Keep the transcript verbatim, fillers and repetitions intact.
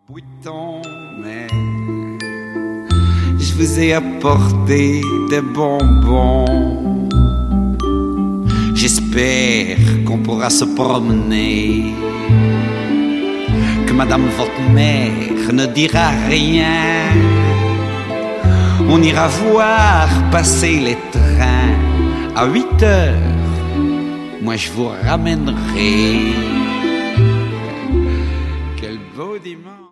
Bouton, mais je vous ai apporté des bonbons. J'espère qu'on pourra se promener, que madame votre mère ne dira rien. On ira voir passer les trains à huit heures. Moi je vous ramènerai. Quel beau dimanche.